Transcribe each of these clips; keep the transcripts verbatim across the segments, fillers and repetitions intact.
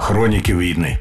Хроніки війни.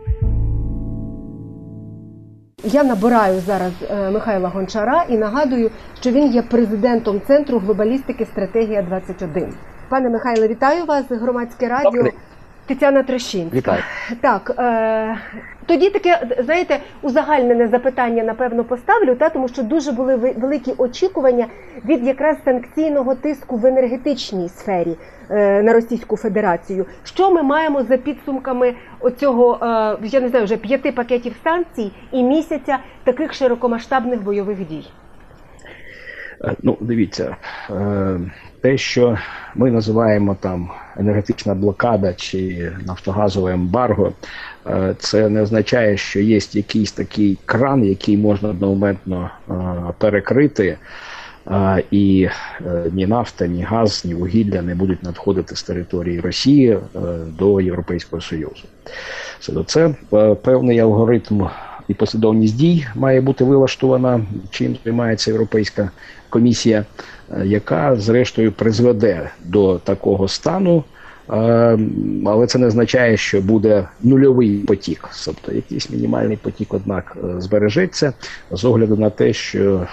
Я набираю зараз Михайла Гончара і нагадую, що він є президентом Центру глобалістики «Стратегія двадцять один». Пане Михайле, вітаю вас, Громадське радіо. Добре. Тетяна Трещинська. Вітаю. Так, е, тоді таке, знаєте, узагальнене запитання, напевно, поставлю, та, тому що дуже були великі очікування від якраз санкційного тиску в енергетичній сфері е, на Російську Федерацію. Що ми маємо за підсумками оцього, е, я не знаю, вже п'яти пакетів санкцій і місяця таких широкомасштабних бойових дій? Ну, дивіться, те, що ми називаємо там енергетична блокада чи нафтогазове ембарго, це не означає, що є якийсь такий кран, який можна одномоментно перекрити, і ні нафта, ні газ, ні вугілля не будуть надходити з території Росії до Європейського Союзу. Це певний алгоритм і послідовність дій має бути вилаштована, чим займається Європейська комісія, яка, зрештою, призведе до такого стану, але це не означає, що буде нульовий потік. Тобто якийсь мінімальний потік, однак, збережеться з огляду на те, що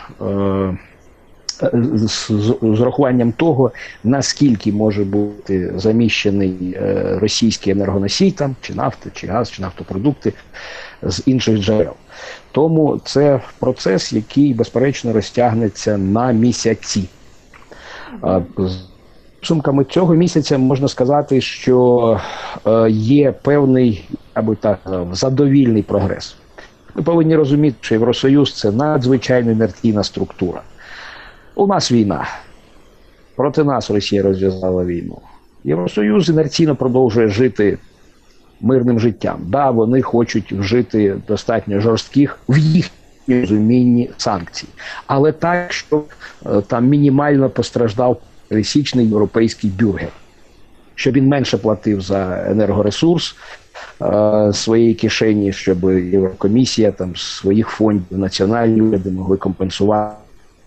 з, з урахуванням того, наскільки може бути заміщений російський енергоносій, там, чи нафта, чи газ, чи нафтопродукти з інших джерел. Тому це процес, який, безперечно, розтягнеться на місяці. З підсумками цього місяця можна сказати, що є певний, аби так, задовільний прогрес. Ми повинні розуміти, що Євросоюз – це надзвичайно інертійна структура. У нас війна. Проти нас Росія розв'язала війну. Євросоюз інерційно продовжує жити мирним життям. Да, вони хочуть вжити достатньо жорстких в їхньому розумінні санкцій. Але так, щоб там мінімально постраждав пересічний європейський бюргер. Щоб він менше платив за енергоресурс е, своєї кишені, щоб Єврокомісія там з своїх фондів національні уряди могли компенсувати.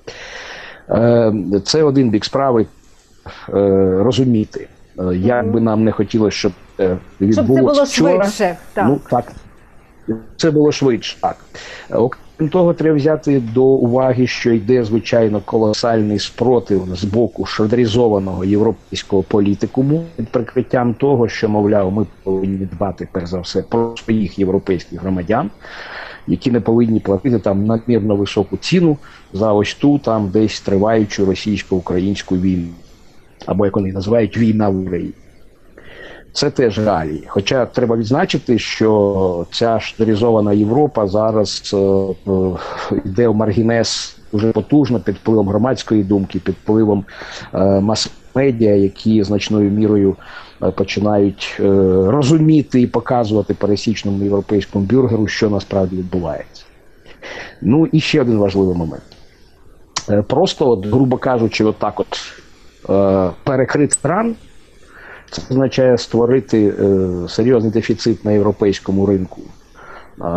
Е, це один бік справи е, розуміти. Як би нам не хотілося, щоб це відбулося щоб це було вчора. Швидше. Так. Ну, так. Це було швидше, так. Окрім того, треба взяти до уваги, що йде, звичайно, колосальний спротив з боку шадризованого європейського політикуму під прикриттям того, що, мовляв, ми повинні дбати, перш за все, про своїх європейських громадян, які не повинні платити там надмірно високу ціну за ось ту там десь триваючу російсько-українську війну. Або, як вони називають, війна в Україні. Це теж реалії. Хоча треба відзначити, що ця шадризована Європа зараз е, йде в маргінез дуже потужно під впливом громадської думки, під впливом е, мас-медіа, які значною мірою е, починають е, розуміти і показувати пересічному європейському бюргеру, що насправді відбувається. Ну і ще один важливий момент. Е, просто, от, грубо кажучи, отак от, перекрити кран, це означає створити е, серйозний дефіцит на європейському ринку. А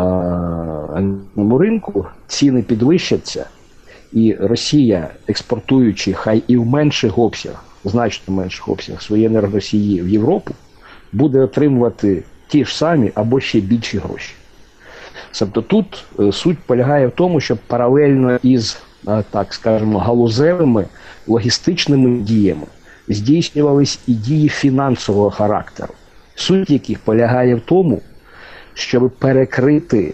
на ринку ціни підвищаться, і Росія, експортуючи, хай і в менших обсягах, значно менших обсягах, свої енергоносії в Європу, буде отримувати ті ж самі або ще більші гроші. Тобто тут е, суть полягає в тому, щоб паралельно із, е, так скажемо, галузевими логістичними діями здійснювались і дії фінансового характеру, суть яких полягає в тому, щоб перекрити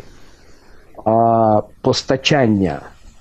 а, постачання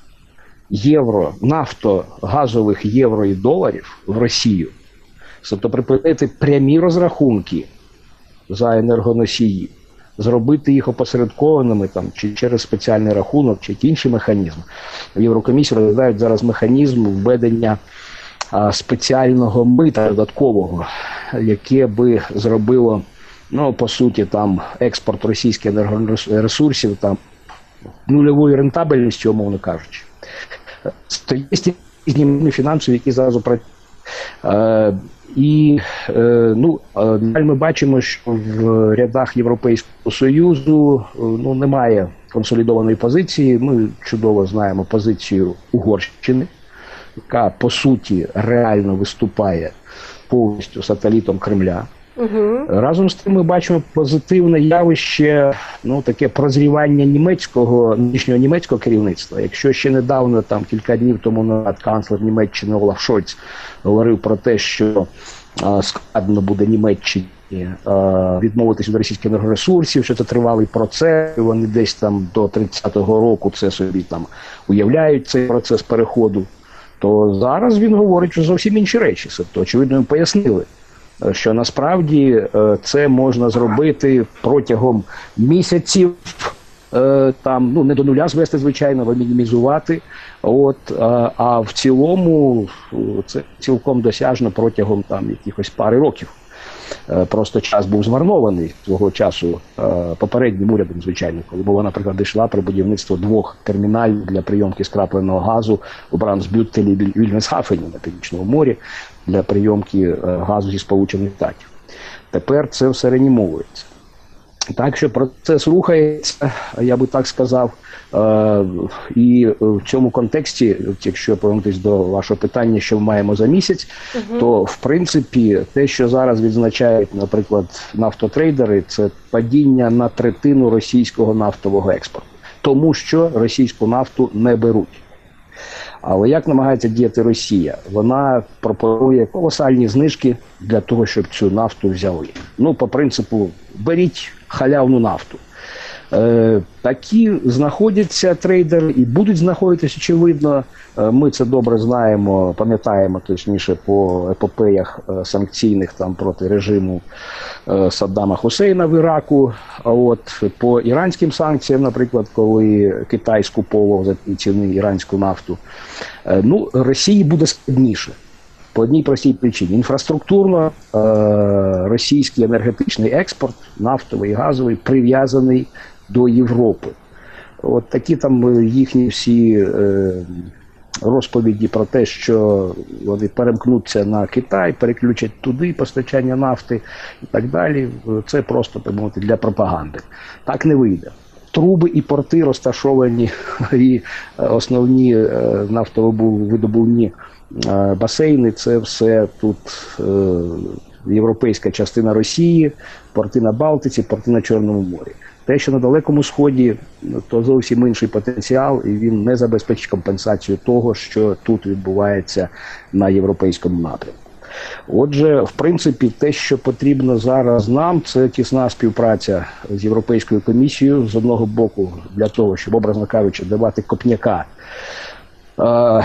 євро, нафтогазових євро і доларів в Росію, тобто припинити прямі розрахунки за енергоносії, зробити їх опосередкованими там, чи через спеціальний рахунок, чи інші механізми. В Єврокомісії розглядають зараз механізм введення а, спеціального мита додаткового, яке би зробило, ну, по суті, там, експорт російських енергоресурсів там, нульовою рентабельністю, умовно кажучи. То є різні фінансові, які зараз працюють. І ну, ми бачимо, що в рядах Європейського Союзу ну, немає консолідованої позиції. Ми чудово знаємо позицію Угорщини, яка по суті реально виступає повністю сателітом Кремля. Угу. Разом з тим ми бачимо позитивне явище, ну таке прозрівання німецького, нинішнього німецького керівництва. Якщо ще недавно, там кілька днів тому назад, канцлер Німеччини Олаф Шольц говорив про те, що а, складно буде Німеччині а, відмовитися від російських енергоресурсів, що це тривалий процес, і вони десь там до тридцятого року це собі там уявляють цей процес переходу, то зараз він говорить про зовсім інші речі. Тобто, очевидно, їм пояснили, що насправді це можна зробити протягом місяців, там, ну, не до нуля звести, звичайно, але мінімізувати. От, а в цілому це цілком досяжно протягом там якихось пари років. Просто час був змарнований свого часу попереднім урядом, звичайно, коли мова, наприклад, йшла про будівництво двох терміналів для прийомки скрапленого газу у Брандсбютелі і Вільгельмсхафені на Північному морі для прийомки газу зі Сполучених Штатів. Тепер це все реанімовується. Так що процес рухається, я би так сказав, і в цьому контексті, якщо повернутися до вашого питання, що ми маємо за місяць, угу. то в принципі те, що зараз відзначають, наприклад, нафтотрейдери, це падіння на третину російського нафтового експорту, тому що російську нафту не беруть. Але як намагається діяти Росія? Вона пропонує колосальні знижки для того, щоб цю нафту взяли. Ну, по принципу, беріть халявну нафту. Е, такі знаходяться трейдери і будуть знаходитися, очевидно. Е, ми це добре знаємо, пам'ятаємо, точніше, по епопеях е, санкційних там проти режиму е, Саддама Хусейна в Іраку. А от по іранським санкціям, наприклад, коли Китай скуповував за ціни іранську нафту, е, ну, Росії буде складніше. По одній простій причині. Інфраструктурно е, російський енергетичний експорт, нафтовий і газовий, прив'язаний до Європи. От такі там їхні всі е, розповіді про те, що вони перемкнуться на Китай, переключать туди постачання нафти і так далі. Це просто, так мовити, для пропаганди. Так не вийде. Труби і порти розташовані, і основні е, нафтовидобувні басейни, це все тут е, європейська частина Росії, порти на Балтиці, порти на Чорному морі. Те, що на Далекому Сході, то зовсім інший потенціал, і він не забезпечить компенсацію того, що тут відбувається на європейському напрямку. Отже, в принципі, те, що потрібно зараз нам, це тісна співпраця з Європейською комісією, з одного боку, для того, щоб, образно кажучи, давати копняка е,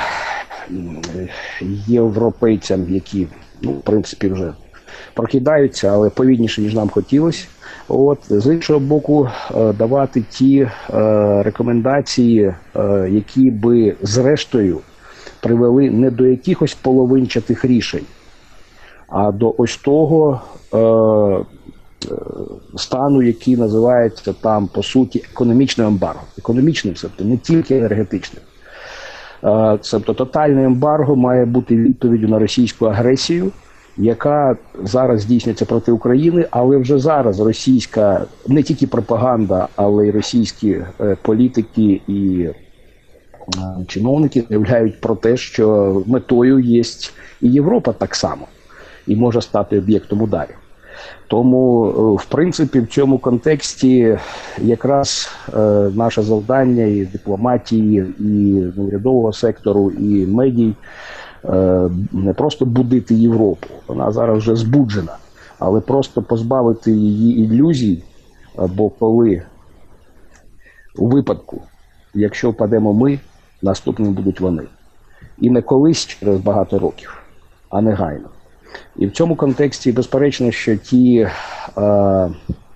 європейцям, які, ну, в принципі, вже прокидаються, але повільніше, ніж нам хотілося. От, з іншого боку, давати ті е, рекомендації, е, які би, зрештою, привели не до якихось половинчатих рішень, а до ось того е, стану, який називається там, по суті, економічним ембарго. Економічним, тобто не тільки енергетичним. Тобто тотальне ембарго має бути відповіддю на російську агресію, яка зараз здійснюється проти України, але вже зараз російська, не тільки пропаганда, але й російські політики і чиновники заявляють про те, що метою є і Європа так само, і може стати об'єктом ударів. Тому, в принципі, в цьому контексті якраз е, наше завдання і дипломатії, і урядового сектору, і медій е, не просто будити Європу, вона зараз вже збуджена, але просто позбавити її ілюзій, бо коли у випадку, якщо впадемо ми, наступними будуть вони. І не колись через багато років, а негайно. І в цьому контексті, безперечно, що ті е, е,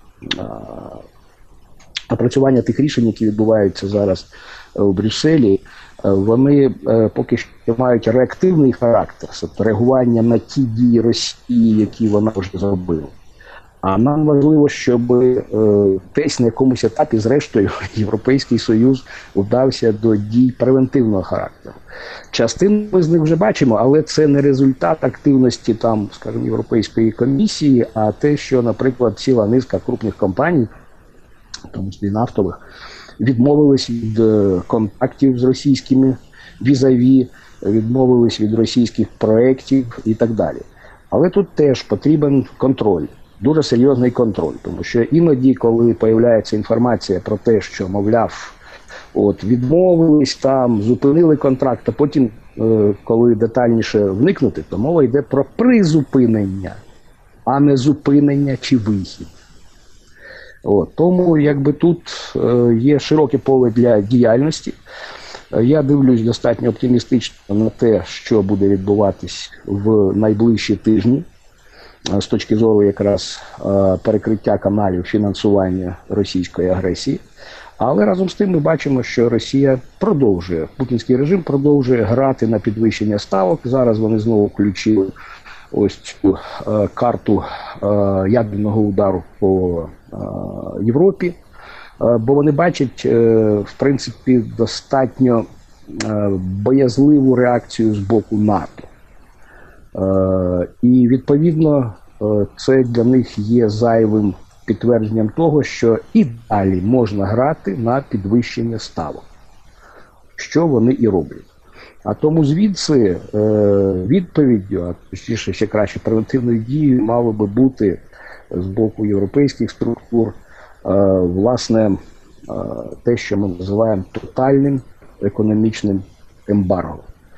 опрацювання тих рішень, які відбуваються зараз у Брюсселі, вони е, поки що мають реактивний характер, тобто реагування на ті дії Росії, які вона вже зробила. А нам важливо, щоб е, десь на якомусь етапі, зрештою, Європейський Союз вдався до дій превентивного характеру. Частину ми з них вже бачимо, але це не результат активності там, скажімо, Європейської комісії, а те, що, наприклад, ціла низка крупних компаній, в тому числі нафтових, відмовились від контактів з російськими візаві, відмовились від російських проєктів і так далі. Але тут теж потрібен контроль. дуже серйозний контроль. Тому що іноді, коли появляється інформація про те, що, мовляв, от відмовились там, зупинили контракт, а потім, е, коли детальніше вникнути, то мова йде про призупинення, а не зупинення чи вихід. От, тому якби тут е, є широке поле для діяльності. Е, я дивлюсь достатньо оптимістично на те, що буде відбуватись в найближчі тижні е, з точки зору якраз е, перекриття каналів фінансування російської агресії. Але разом з тим ми бачимо, що Росія продовжує, путінський режим продовжує грати на підвищення ставок. Зараз вони знову включили ось цю е, карту е, ядерного удару по е, Європі, е, бо вони бачать, е, в принципі, достатньо е, боязливу реакцію з боку НАТО. Е, і, відповідно, е, це для них є зайвим підтвердженням того, що і далі можна грати на підвищення ставок, що вони і роблять. А тому звідси е, відповіддю, а точніше ще краще превентивною дією, мало би бути з боку європейських структур, е, власне, е, те, що ми називаємо тотальним економічним ембарго.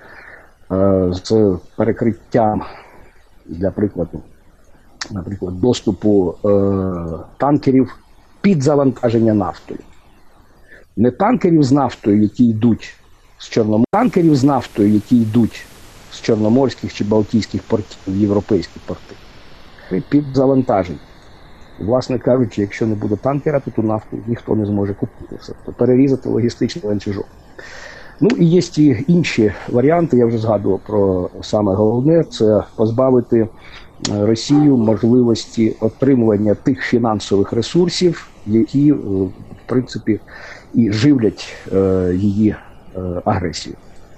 Е, з перекриттям, для прикладу, наприклад, доступу е, танкерів під завантаження нафтою. Не танкерів з нафтою, які йдуть з Чорноморських, танкерів з нафтою, які йдуть з чорноморських чи балтійських портів в європейські порти. Під завантаження. Власне кажучи, якщо не буде танкера, то ту нафту ніхто не зможе купити. Тобто перерізати логістичний ланцюжок. Ну і є ті інші варіанти, я вже згадував про саме головне, це позбавити Росію можливості отримування тих фінансових ресурсів, які, в принципі, і живлять е, її е, агресію.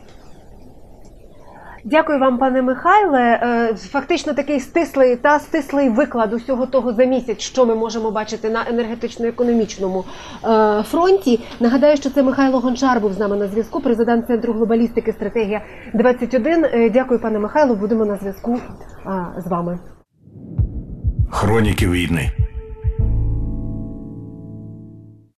Дякую вам, пане Михайле. Фактично такий стислий та стислий виклад усього того за місяць, що ми можемо бачити на енергетично-економічному фронті. Нагадаю, що це Михайло Гончар був з нами на зв'язку, президент Центру глобалістики «Стратегія двадцять один». Дякую, пане Михайло, будемо на зв'язку з вами. Хроніки війни.